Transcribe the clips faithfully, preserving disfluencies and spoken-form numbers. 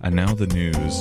and now the news.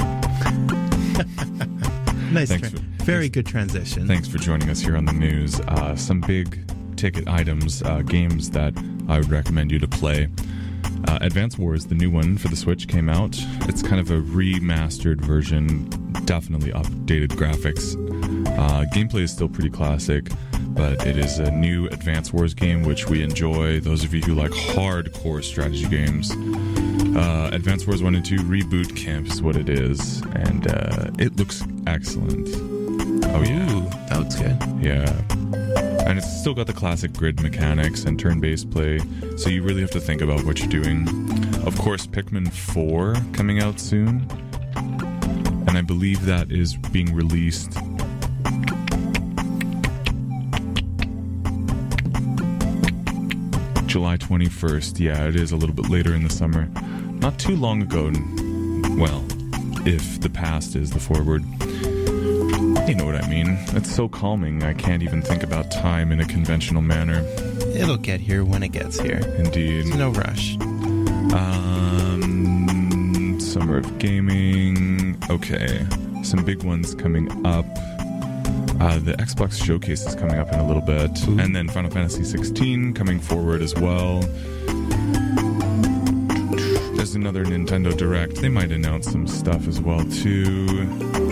Nice. Thanks Tra- for- very good transition. Thanks for joining us here on the news. Uh, some big ticket items, uh, games that I would recommend you to play. Uh, Advance Wars, the new one for the Switch, came out. It's kind of a remastered version, definitely updated graphics. Uh, gameplay is still pretty classic, but it is a new Advance Wars game, which we enjoy. Those of you who like hardcore strategy games. Uh, Advance Wars one and two Reboot Camp is what it is, and uh, it looks excellent. Oh yeah. Ooh, that looks good. Yeah. And it's still got the classic grid mechanics and turn-based play, so you really have to think about what you're doing. Of course, Pikmin four coming out soon, and I believe that is being released July twenty-first. Yeah, it is a little bit later in the summer. Not too long ago. Well, if the past is the forward. You know what I mean. It's so calming, I can't even think about time in a conventional manner. It'll get here when it gets here. Indeed. There's no rush. Um, Summer of Gaming. Okay. Some big ones coming up. Uh, the Xbox Showcase is coming up in a little bit. Ooh. And then Final Fantasy sixteen coming forward as well. There's another Nintendo Direct. They might announce some stuff as well, too.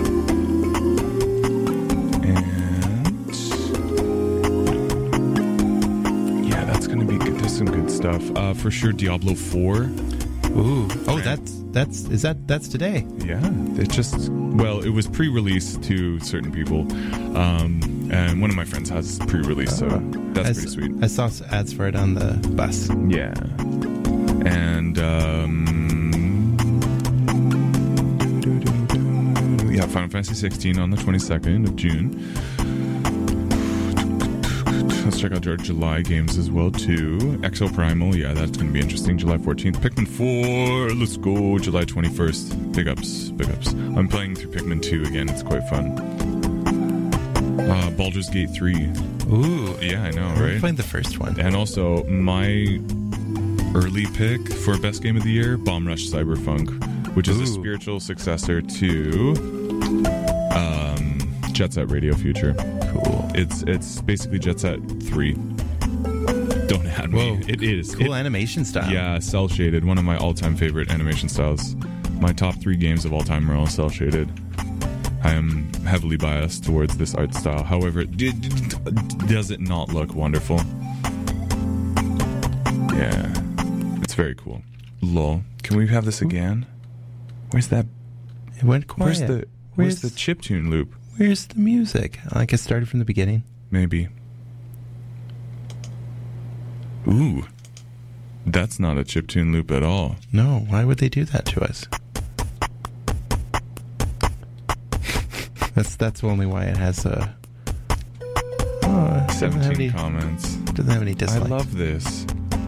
Some good stuff. Uh, for sure, Diablo four. Ooh. Oh, that's that's is that that's today? Yeah. It just well, it was pre-released to certain people, um, and one of my friends has pre-release, so that's I pretty s- sweet. I saw ads for it on the bus. Yeah. And um, yeah, Final Fantasy sixteen on the twenty-second of June. Let's check out our July games as well, too. Exo Primal, yeah, that's going to be interesting. July fourteenth. Pikmin four, let's go. July twenty-first. Big ups, big ups. I'm playing through Pikmin two again. It's quite fun. Uh, Baldur's Gate three. Ooh. Yeah, I know, We're right? playing the first one. And also, my early pick for best game of the year, Bomb Rush Cyberpunk, which is Ooh. a spiritual successor to um, Jet Set Radio Future. Cool. It's it's basically Jet Set three. Don't at me. Whoa. It is. Cool It- animation style. Yeah, cell shaded. One of my all time favorite animation styles. My top three games of all time are all cell shaded. I am heavily biased towards this art style. However, it d- d- d- does it not look wonderful? Yeah, it's very cool. Lol. Can we have this again? Where's that? It went quiet. Where's the Where's Where's- the chiptune loop? Where's the music? Like it started from the beginning. Maybe. Ooh. That's not a chiptune loop at all. No, why would they do that to us? That's that's only why it has a oh, it doesn't have seventeen any, comments. doesn't have any I dislikes. love this.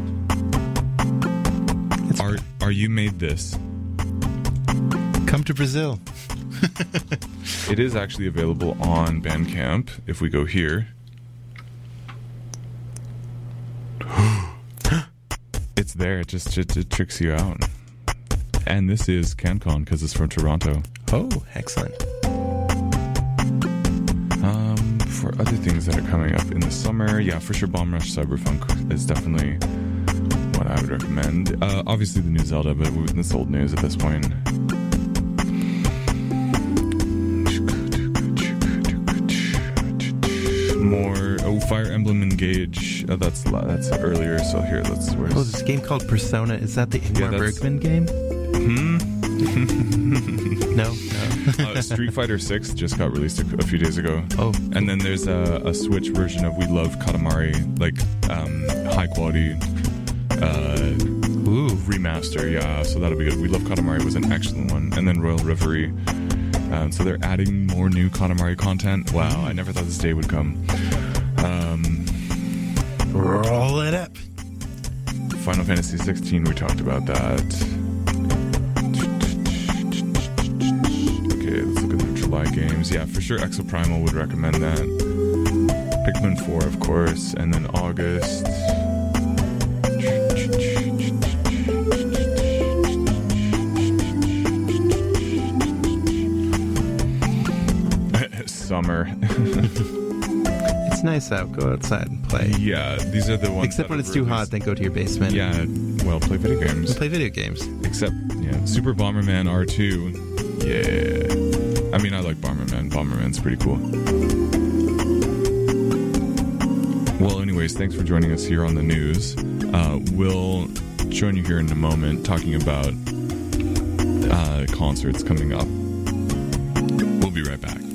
It's Are are you made this? come to Brazil. It is actually available on Bandcamp if we go here. It's there. It just it, it tricks you out. And this is CanCon because it's from Toronto. Oh, excellent. Um, for other things that are coming up in the summer, yeah, for sure, Bomb Rush Cyberpunk is definitely what I would recommend. Uh, obviously, the new Zelda, but it's old news at this point. More oh, Fire Emblem Engage. Uh, that's that's earlier. So here, let's. Where's, Oh, this game called Persona. Is that the Ingmar Yeah, that's- Bergman game? Hmm. No, no. uh, Street Fighter six just got released a, a few days ago. Oh, And then there's a, a Switch version of We Love Katamari, like um, high quality uh, ooh. remaster. Yeah, so that'll be good. We Love Katamari was an excellent one. And then Royal Reverie. Um, so they're adding more new Katamari content. Wow, I never thought this day would come. Um, Roll it up. Final Fantasy sixteen, we talked about that. Okay, let's look at the July games. Yeah, for sure, Exoprimal would recommend that. Pikmin four, of course, and then August. summer. It's nice out. Go outside and play. Yeah, these are the ones. Except that when have it's too hot, released- then go to your basement. Yeah, well, play video games. And play video games. Except, yeah, Super Bomberman R two. Yeah. I mean, I like Bomberman. Bomberman's pretty cool. Well, anyways, thanks for joining us here on the news. Uh, we'll join you here in a moment talking about uh, concerts coming up. We'll be right back.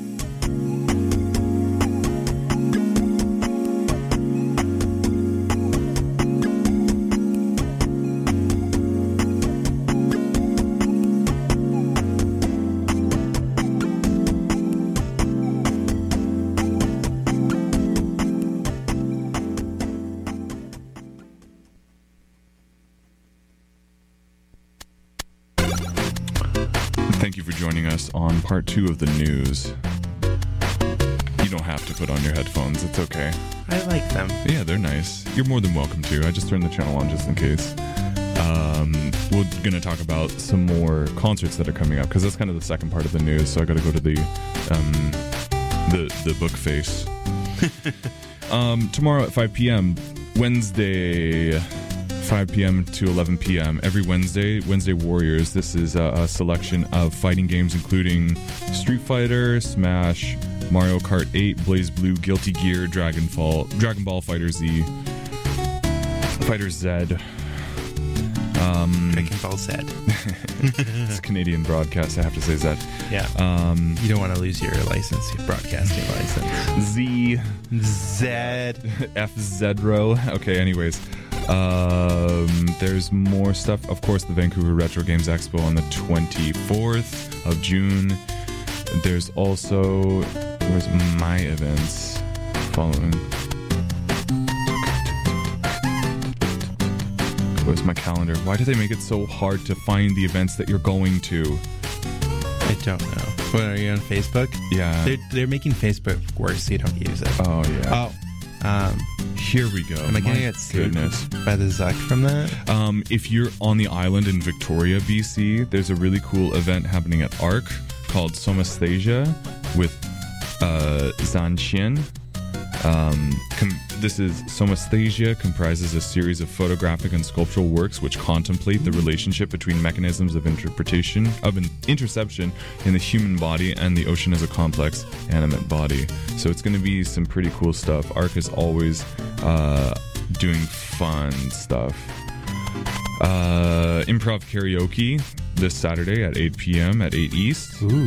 Thank you for joining us on part two of the news. You don't have to put on your headphones. It's okay. I like them. Yeah, they're nice. You're more than welcome to. I just turned the channel on just in case. Um, we're going to talk about some more concerts that are coming up because that's kind of the second part of the news. So I got to go to the um, the the book face. um, tomorrow at five p.m. Wednesday, five p.m. to eleven p.m. every Wednesday, Wednesday Warriors. This is a, a selection of fighting games including Street Fighter, Smash, Mario Kart eight, Blaze Blue, Guilty Gear, Dragon Ball, Dragon Ball Fighter Z, Fighter Z. Um, Dragon Ball Z. it's a Canadian broadcast, I have to say Z. Yeah. Um, You don't want to lose your license, your broadcasting license. Z. Z. F Zedro. Okay, anyways. Um, there's more stuff. Of course, the Vancouver Retro Games Expo on the twenty-fourth of June. There's also, where's my events following? Where's my calendar? Why do they make it so hard to find the events that you're going to? I don't know. What, are you on Facebook? Yeah. They're, they're making Facebook worse so you don't use it. Oh, yeah. Oh. Um, Here we go. am I going to My get sued goodness. by the Zuck from that? Um, if you're on the island in Victoria, B C, there's a really cool event happening at ARC called Somasthesia with uh, Zanxian. Um, com- this is Somasthesia comprises a series of photographic and sculptural works which contemplate the relationship between mechanisms of interpretation of an interception in the human body and the ocean as a complex animate body. So it's going to be some pretty cool stuff. ARC is always uh, doing fun stuff. Uh, improv karaoke this Saturday at eight p.m. at eight East. Ooh.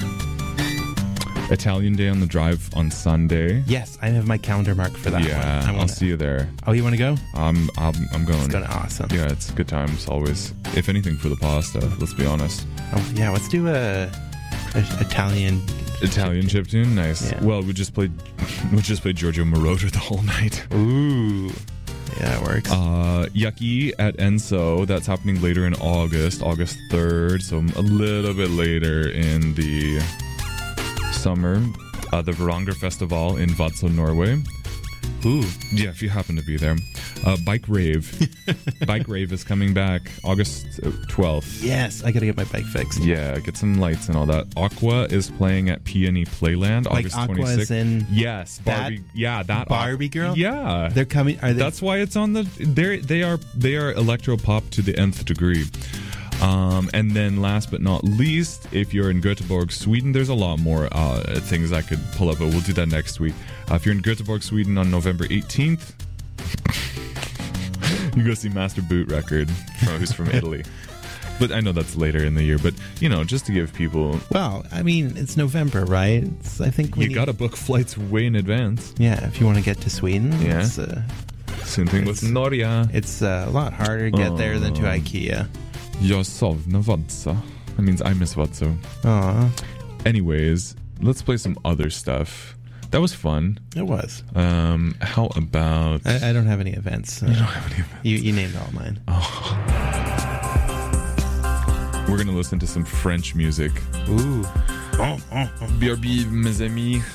Italian Day on the Drive on Sunday. Yes, I have my calendar marked for that yeah, one. I I'll wanna, see you there. Oh, you want to go? I'm I'm, I'm going. It's going to awesome. Yeah, it's good times always. If anything, for the pasta. Let's be honest. Oh, yeah, let's do a, a Italian. Italian chip tune, nice. Yeah. Well, we just played we just played Giorgio Moroder the whole night. Ooh. Yeah, that works. Uh, Yucky at Enso. That's happening later in August, August third. So a little bit later in the summer. Uh, the Varanger Festival in Vadsø, Norway. Ooh. Yeah, if you happen to be there. Uh, Bike Rave. Bike Rave is coming back August twelfth. Yes, I got to get my bike fixed. Yeah, get some lights and all that. Aqua is playing at Peony Playland Like August Aqua twenty-sixth. is in yes, Barbie. that yeah, that Barbie girl? Yeah, They're coming. Are they? that's why it's on the. They they are they are electro pop to the nth degree. Um, and then last but not least, if you're in Göteborg, Sweden, there's a lot more uh, things I could pull up, but we'll do that next week. Uh, if you're in Göteborg, Sweden on November eighteenth, you go see Master Boot Record, uh, who's from Italy. But I know that's later in the year, but, you know, just to give people... Well, I mean, it's November, right? It's, I think we You need- gotta book flights way in advance. Yeah, if you want to get to Sweden. Yeah. It's, uh, Same thing with It's- Norge. it's uh, a lot harder to get there than to Oh. IKEA. Jag savnar Vadsø. That means I miss Vadsø. Aw, Anyways, let's play some other stuff. That was fun. it was. Um, how about... I, I don't have any events. Uh, You don't have any events. you, you named all mine. We're gonna listen to some French music. Ooh. Oh, oh, oh. B R B, mes amis.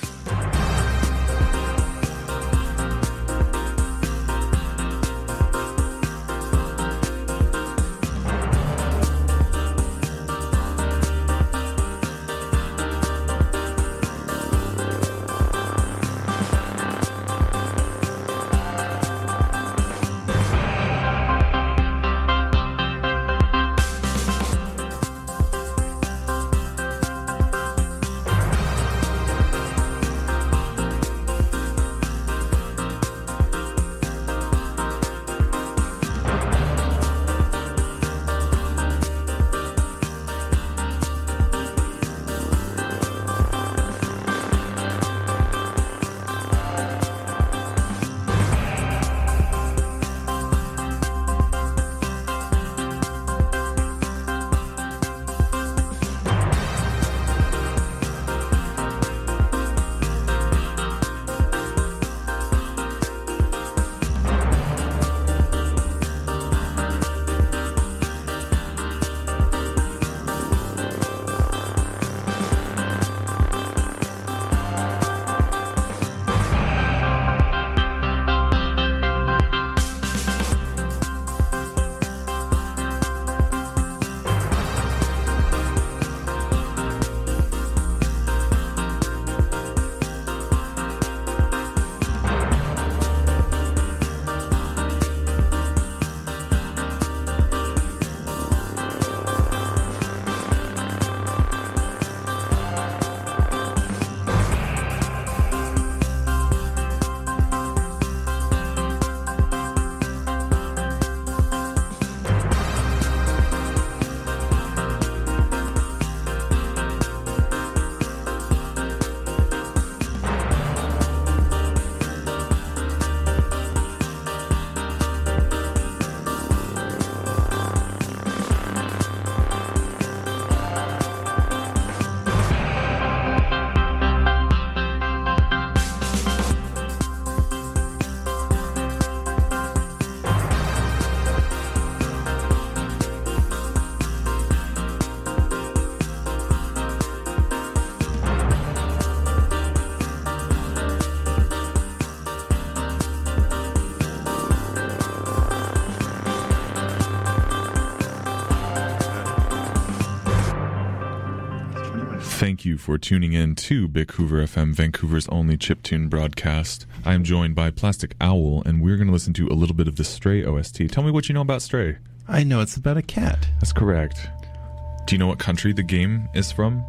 Thank you for tuning in to Bickhoover F M, Vancouver's only chiptune broadcast. I am joined by Plastic Owl, and we're going to listen to a little bit of the Stray O S T. Tell me what you know about Stray. I know it's about a cat. That's correct. Do you know what country the game is from?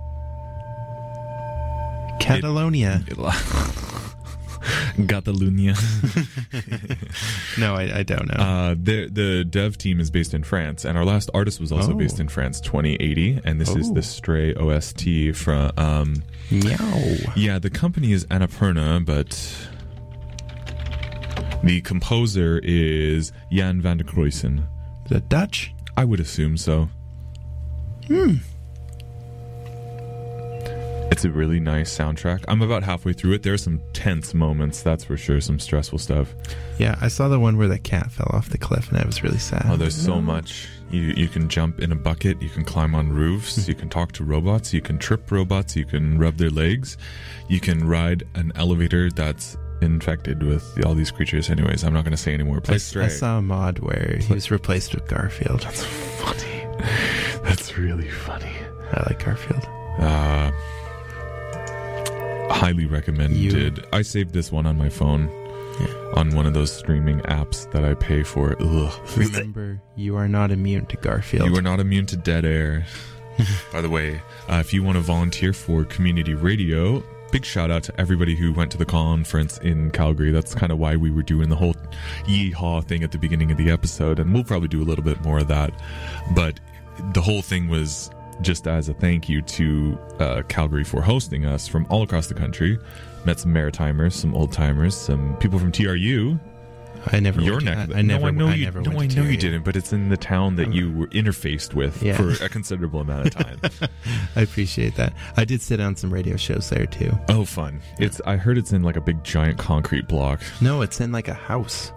Catalonia. It, Catalonia. No, I, I don't know. Uh, the the dev team is based in France, and our last artist was also Oh. based in France, twenty eighty, and this is Oh. the Stray O S T from... Um, Meow. yeah, the company is Annapurna, but the composer is Jan van der Kruisen. The Dutch? I would assume so. Hmm. It's a really nice soundtrack. I'm about halfway through it. There are some tense moments, that's for sure, some stressful stuff. Yeah, I saw the one where the cat fell off the cliff, and I was really sad. Oh, there's so much. You you can jump in a bucket, you can climb on roofs, you can talk to robots, you can trip robots, you can rub their legs, you can ride an elevator that's infected with all these creatures. Anyways, I'm not going to say anymore. Play I, Stray. I saw a mod where he was replaced with Garfield. That's funny. That's really funny. I like Garfield. Uh, highly recommended. You- I saved this one on my phone. Yeah. On one of those streaming apps that I pay for. Ugh. Remember, you are not immune to Garfield. You are not immune to dead air. By the way, uh, if you want to volunteer for community radio, big shout out to everybody who went to the conference in Calgary. That's kind of why we were doing the whole yeehaw thing at the beginning of the episode, and we'll probably do a little bit more of that. But the whole thing was just as a thank you to uh, Calgary for hosting us from all across the country. Met some Maritimers, some old timers, some people from T R U. I never. Your went to neck. that. of the- I never. No, I know I you. never No, I went to know you T R U. didn't. But it's in the town that you were interfaced with Yeah. for a considerable amount of time. I appreciate that. I did sit on some radio shows there too. Oh, fun! It's. I heard it's in like a big giant concrete block. No, it's in like a house.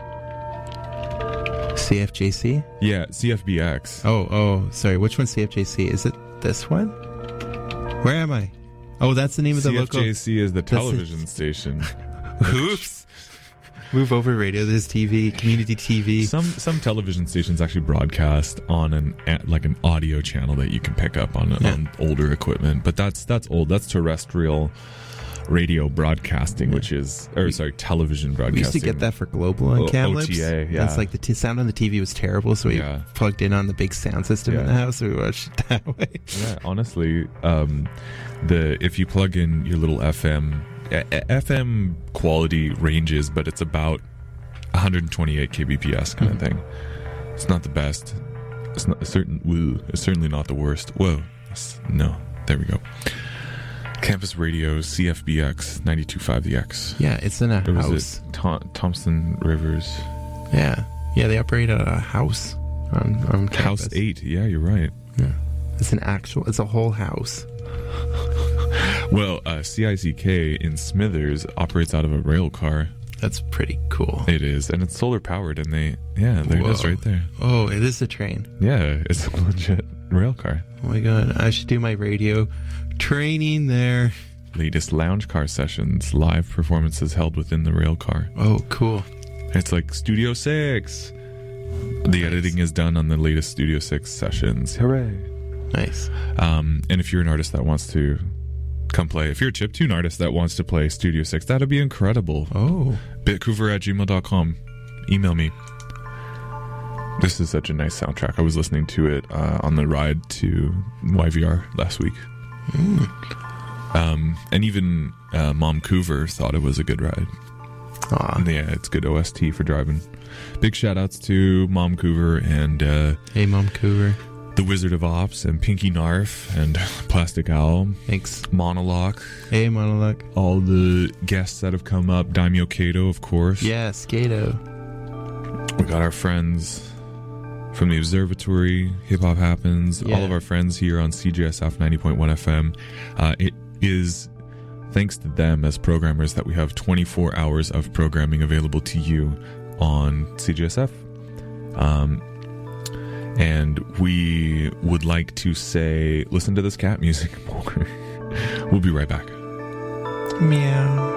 C F J C? Yeah, C F B X. Oh, oh, sorry. Which one's C F J C? Is it this one? Where am I? Oh, that's the name of the C F J C local. is the That's the- television station. Oops. Move over radio. There's T V, community T V. Some some television stations actually broadcast on an a- like an audio channel that you can pick up on, Yeah. on older equipment. But that's that's old. That's terrestrial radio broadcasting, which is or sorry, television broadcasting. We used to get that for Global on O- Kamloops. O T A, yeah. It's like the t- sound on the T V was terrible, so we Yeah. plugged in on the big sound system in Yeah. the house, so we watched it that way. Yeah, honestly, um, the if you plug in your little F M, a- a- F M quality ranges, but it's about one hundred twenty-eight kbps kind of thing. It's not the best. It's not a certain. Woo, it's certainly not the worst. Whoa, It's- no, there we go. Campus Radio C F B X ninety-two point five The X. Yeah, it's in a It was house. at Thom- Thompson Rivers Yeah, yeah, they operate at a house on, on House campus. Eight. Yeah, you're right. Yeah, it's an actual. It's a whole house. Well, uh, C I C K in Smithers operates out of a rail car. That's pretty cool. It is, and it's solar powered, and they, yeah, there it is Whoa. right there. Oh, it is a train. Yeah, it's a legit rail car. Oh my god, I should do my radio training there. Latest lounge car sessions, live performances held within the rail car. Oh, cool. It's like Studio Six. The editing is done on the latest Studio Six sessions. Hooray! Nice. Um, and if you're an artist that wants to come play, if you're a chiptune artist that wants to play Studio Six, that'd be incredible. Oh, Bitcoover at gmail dot com. Email me. This is such a nice soundtrack. I was listening to it uh, on the ride to Y V R last week. Um, and even uh, Mom Coover thought it was a good ride. aw. Yeah, it's good O S T for driving. Big shout outs to Mom Coover and uh, Hey, Mom Coover. the Wizard of Ops and Pinky Narf and Plastic Owl, Thanks. Monologue, Hey, Monologue. all the guests that have come up, Daimyo Kato, of course. Yeah, Skato. We got our friends from the Observatory, Hip Hop Happens, Yeah. all of our friends here on C J S F ninety point one F M. Uh, it is thanks to them as programmers that we have twenty-four hours of programming available to you on C J S F. Um, and we would like to say, listen to this cat music more. We'll be right back. Meow.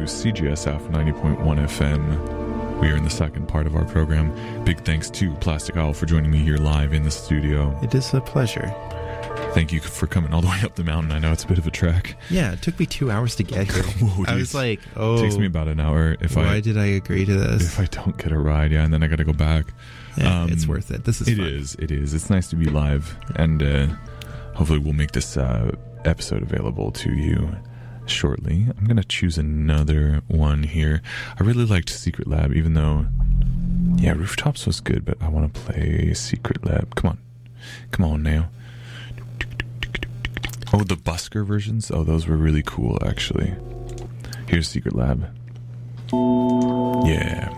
to C G S F ninety point one F M. We are in the second part of our program. Big thanks to Plastic Owl for joining me here live in the studio. It is a pleasure. Thank you for coming all the way up the mountain. I know it's a bit of a trek. Yeah, it took me two hours to get here. Whoa, I was like, oh. It takes me about an hour if why I... Why did I agree to this? If I don't get a ride, yeah, and then I got to go back. Yeah, um, it's worth it. This is It fun. is, it is. It's nice to be live, and uh, hopefully we'll make this uh, episode available to you shortly. I'm going to choose another one here. I really liked Secret Lab, even though... Yeah, Rooftops was good, but I want to play Secret Lab. Come on. Come on now. Oh, the Busker versions? Oh, those were really cool, actually. Here's Secret Lab. Yeah.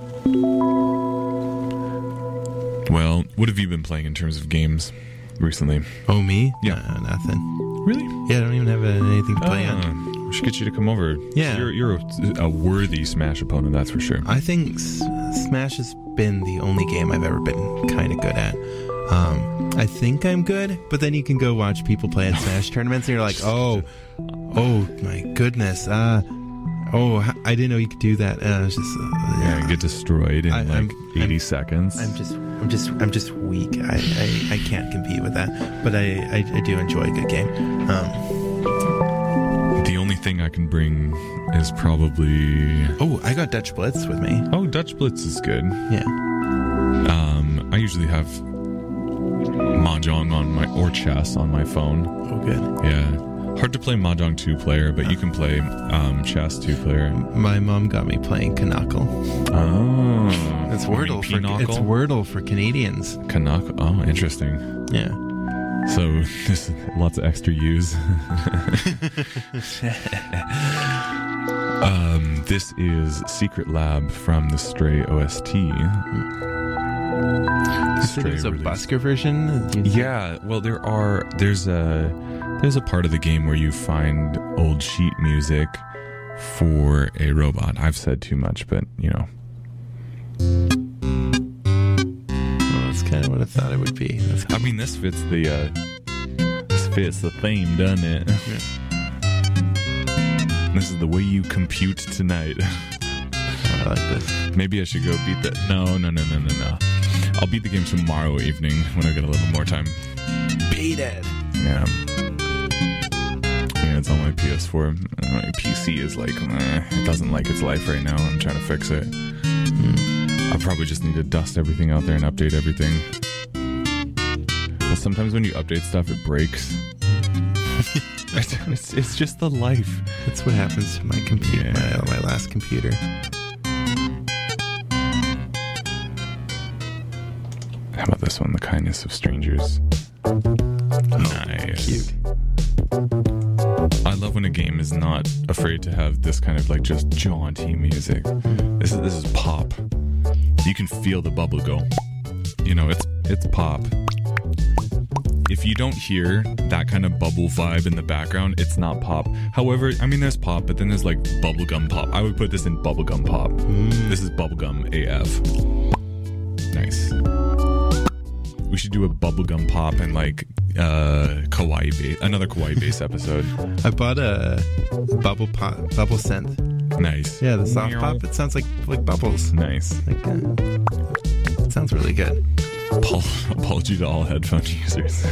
Well, what have you been playing in terms of games recently? Oh, me? Yeah. Uh, nothing. Really? Yeah, I don't even have anything to play uh, on. We should get you to come over. Yeah. You're, you're a, a worthy Smash opponent, that's for sure. I think S- Smash has been the only game I've ever been kind of good at. Um, I think I'm good, but then you can go watch people play at Smash tournaments and you're like, oh, oh my goodness. Uh, oh, I didn't know you could do that. Uh, it's just, uh, yeah, and get destroyed in I- like I'm- eighty I'm- seconds. I'm just, I'm just, I'm just weak. I, I, I can't compete with that, but I, I, I do enjoy a good game. Um, the only thing I can bring is probably... oh, I got Dutch Blitz with me. Oh, Dutch Blitz is good. Yeah. Um, I usually have Mahjong on my, or chess on my phone. Oh, good. Yeah. Hard to play Mahjong two-player, but you can play um, chess two-player. My mom got me playing Knuckle. Oh. It's You mean Wordle for Pinochle? it's Wordle for Canadians. Kanaka. Oh, interesting. Yeah. So there's lots of extra U's. um, this is Secret Lab from the Stray O S T. You said there's a release. Busker version? You said- Yeah, well, there are. There's a there's a part of the game where you find old sheet music for a robot. I've said too much, but you know. Well, that's kind of what I thought it would be. That's I mean, this fits the uh, this fits the theme, doesn't it? This is the way you compute tonight. I like this. Maybe I should go beat that. No, no, no, no, no, no. I'll beat the game tomorrow evening when I get a little more time. Beat it. Yeah. Yeah, it's on my P S four. My P C is like, eh, it doesn't like its life right now. I'm trying to fix it. I probably just need to dust everything out there and update everything. But sometimes when you update stuff, it breaks. it's, it's just the life. That's what happens to my computer. Yeah. My, my last computer. How about this one? The Kindness of Strangers. Nice. Cute. I love when a game is not afraid to have this kind of like just jaunty music. This is this is pop. You can feel the bubble go. You know, it's it's pop. If you don't hear that kind of bubble vibe in the background, it's not pop. However, I mean, there's pop, but then there's like bubblegum pop. I would put this in bubblegum pop. Mm. This is bubblegum A F. Nice. We should do a bubblegum pop and like uh kawaii base, another kawaii base episode. I bought a bubble pop, bubble synth. Nice. Yeah, the soft Meow. pop. It sounds like like bubbles. Nice. Like, uh, it sounds really good. Apol- apology to all headphone users.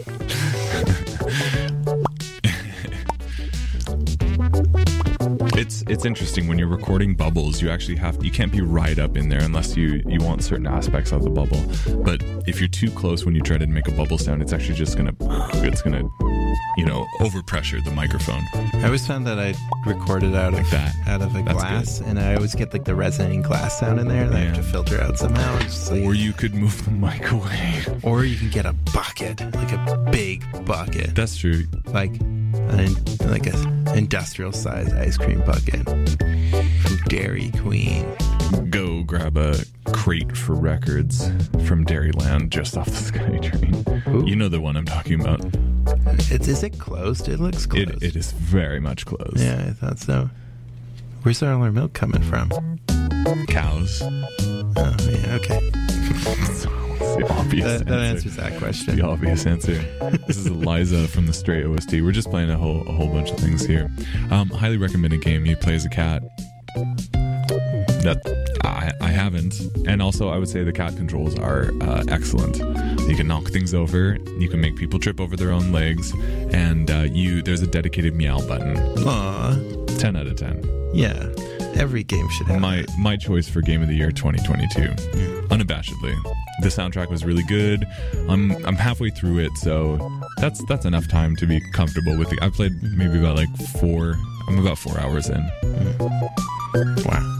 It's it's interesting when you're recording bubbles. You actually have you can't be right up in there unless you you want certain aspects of the bubble. But if you're too close when you try to make a bubble sound, it's actually just gonna it's gonna you know overpressure the microphone. I always found that I recorded out Like of that. out of a That's glass, and I always get like the resonating glass sound in there that I have Yeah. to filter out somehow. It's just like, Or you could move the mic away. or you can get a bucket, like a big bucket, That's true. like an like a industrial sized ice cream bucket from Dairy Queen. Go grab a crate for records from Dairyland just off the SkyTrain. Ooh. You know the one I'm talking about. It's, is it closed? It looks closed. It, it is very much closed. Yeah, I thought so. Where's all our milk coming from? Cows. Oh, yeah, okay. the obvious that, that answer. answers that question. The obvious answer. This is Eliza from the Stray O S T. We're just playing a whole a whole bunch of things here. Um, highly recommended game. You play as a cat. That I, I haven't, and also I would say the cat controls are uh, excellent. You can knock things over. You can make people trip over their own legs, and uh, you there's a dedicated meow button. Aw, ten out of ten. yeah. Every game should have My that. my choice for game of the year twenty twenty-two, unabashedly. The soundtrack was really good. I'm I'm halfway through it, so that's that's enough time to be comfortable with it. I played maybe about like four. I'm about four hours in. Wow.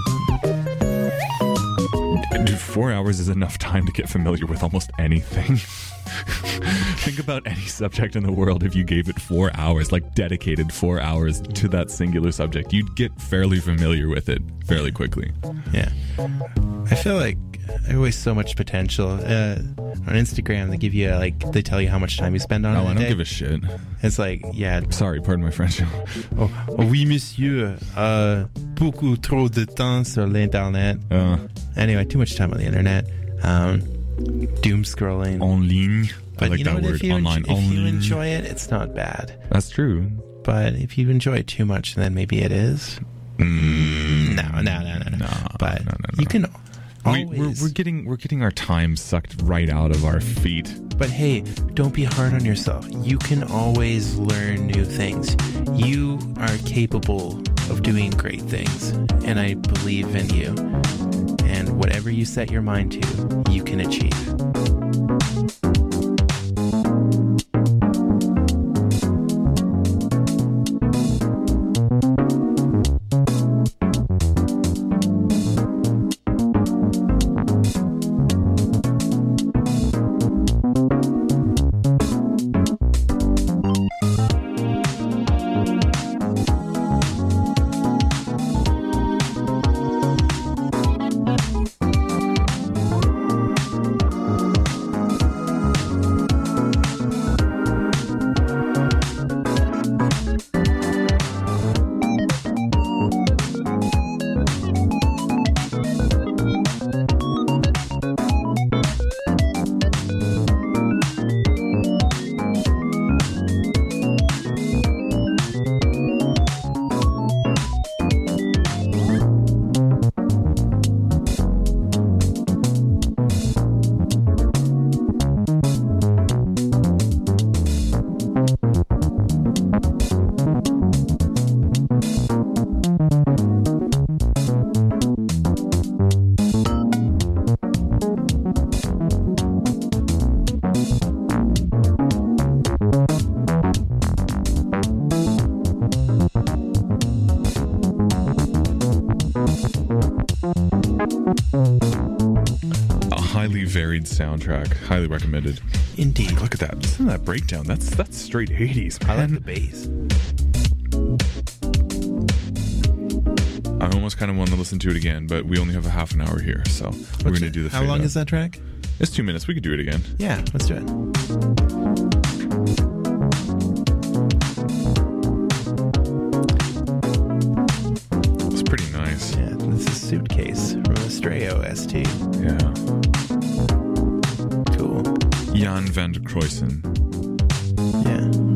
Dude, four hours is enough time to get familiar with almost anything. Think about any subject in the world. If you gave it four hours, like dedicated four hours to that singular subject, you'd get fairly familiar with it fairly quickly. Yeah. I feel like I waste so much potential. Uh, on Instagram, they give you, like, they tell you how much time you spend on Oh, it. I a don't day. give a shit. It's like, yeah. Sorry, pardon my French. Oh, oh, oui, monsieur. Uh, beaucoup trop de temps sur l'internet. Uh, Anyway, too much time on the internet. Um, doom scrolling. en ligne. But I like you know that what? word. If you, Online. en- if you En ligne. enjoy it, it's not bad. That's true. But if you enjoy it too much, then maybe it is. Mm, No, no, no, no, no. no, But no, no, no. you can We, always. we're, we're getting we're getting our time sucked right out of our feet. But hey, don't be hard on yourself. You can always learn new things. You are capable of doing great things, and I believe in you. And whatever you set your mind to, you can achieve. A highly varied soundtrack, highly recommended. Indeed. Look at that! Listen to that breakdown. That's that's straight eighties, man. I like the bass. I almost kind of want to listen to it again, but we only have a half an hour here, so we're What's going to it- do the. How fade long out. is that track? It's two minutes. We could do it again. Yeah, let's do it. It's pretty nice. Yeah, this is Suitcase from the Stray O S T. Yeah. Cool. Jan van der Kruysen. Yeah.